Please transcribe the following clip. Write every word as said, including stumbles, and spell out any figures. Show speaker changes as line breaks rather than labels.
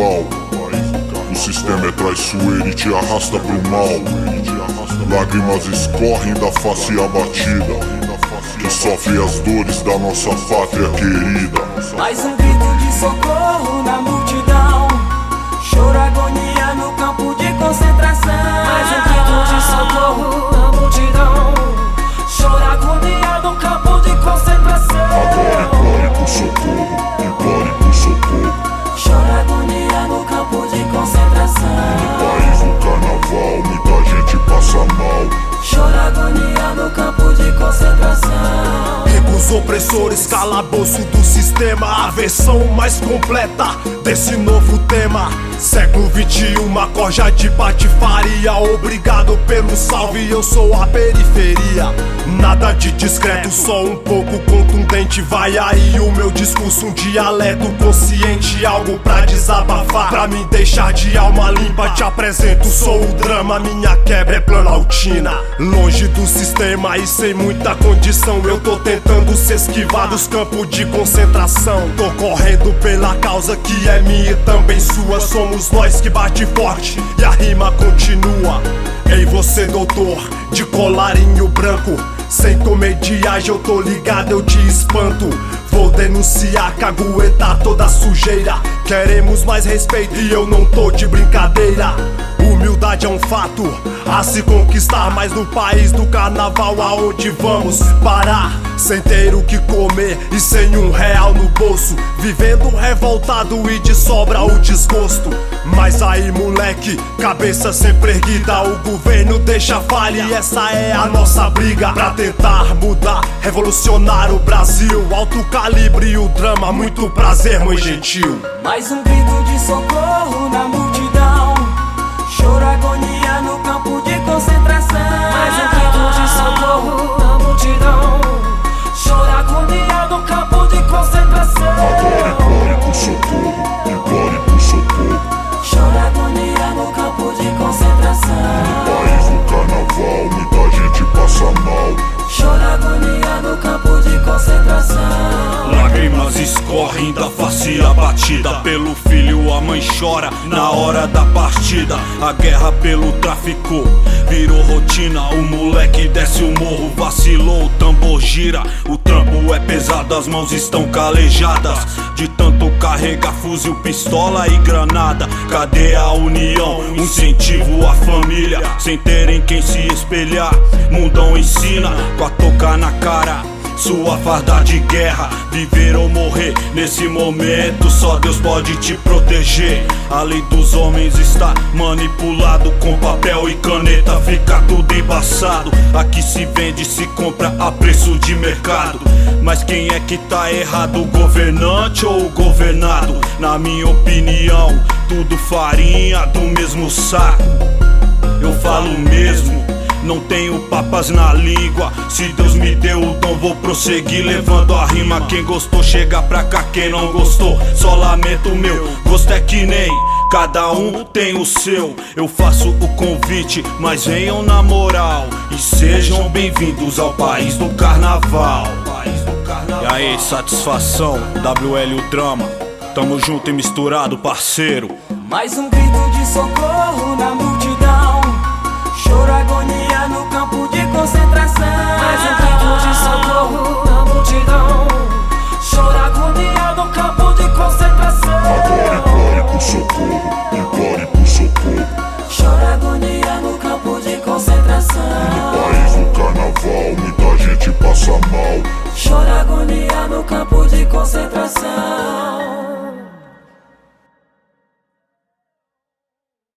carnaval. O sistema é traiçoeiro e te arrasta pro mal. Lágrimas escorrem da face abatida, que sofre as dores da nossa pátria querida.
Mais um grito de socorro na multidão, choro, agonia no campo de concentração. Mais um grito de socorro na multidão, choro, agonia no campo de concentração.
Agora implore por socorro, implore por socorro.
Choro, agonia no campo de concentração.
No país do carnaval, muita gente passa mal.
Choro, agonia no campo de concentração.
Os opressores, calabouço do sistema, a versão mais completa desse novo tema. Século vinte e um, corja de patifaria. Obrigado pelo salve, eu sou a periferia. Nada de discreto, só um pouco contundente. Vai aí o meu discurso, um dialeto consciente. Algo pra desabafar, pra me deixar de alma limpa. Te apresento, sou o drama, minha quebra é planaltina. Longe do sistema e sem muita condição, eu tô tentando se esquivar dos campos de concentração. Tô correndo pela causa que é minha e também sua. Somos nós que bate forte e a rima continua. Ei você doutor, de colarinho branco, sem comediagem eu tô ligado, eu te espanto. Vou denunciar, caguetar toda a sujeira. Queremos mais respeito e eu não tô de brincadeira. Humildade é um fato a se conquistar, mas no país do carnaval aonde vamos parar? Sem ter o que comer e sem um real no bolso, vivendo revoltado e de sobra o desgosto. Mas aí moleque, cabeça sempre erguida, o governo deixa falha e essa é a nossa briga. Pra tentar mudar, revolucionar o Brasil, alto calibre e o drama, muito prazer mãe gentil.
Mais um grito de socorro na multidão, choro, agonia no campo de concentração. Mais um grito de socorro na multidão, choro, agonia no campo de concentração.
Agora implore por socorro, implore por socorro.
Choro, agonia no campo de concentração.
No país do carnaval, muita gente passa mal.
Choro, agonia no campo de concentração.
Lágrimas escorrem da face abatida, pelo filho a mãe chora na hora da partida. A guerra pelo tráfico virou rotina, o moleque desce o morro, vacilou, o tambor gira. O trampo é pesado, as mãos estão calejadas de tanto carregar fuzil, pistola e granada. Cadê a união, um incentivo à família? Sem terem quem se espelhar, mundão ensina com a touca na cara, sua farda de guerra. Viver ou morrer, nesse momento só Deus pode te proteger. A lei dos homens está manipulado, com papel e caneta fica tudo embaçado. Aqui se vende, se compra a preço de mercado. Mas quem é que tá errado, o governante ou o governado? Na minha opinião, tudo farinha do mesmo saco. Eu falo mesmo, não tenho papas na língua. Se Deus me deu o dom, vou prosseguir levando a rima. Quem gostou chega pra cá, quem não gostou só lamento o meu. Gosto é que nem cada um tem o seu. Eu faço o convite, mas venham na moral e sejam bem-vindos ao país do carnaval. E aí, satisfação, W L o drama. Tamo junto e misturado, parceiro.
Mais um grito de socorro na multidão, choro, agonia no campo de concentração. Mais um grito de socorro na multidão, choro, agonia no campo de concentração.
Agora implore por socorro, implore por socorro.
Choro, agonia no campo de concentração.
No país do carnaval, muita gente passa mal.
Choro, agonia no campo de concentração.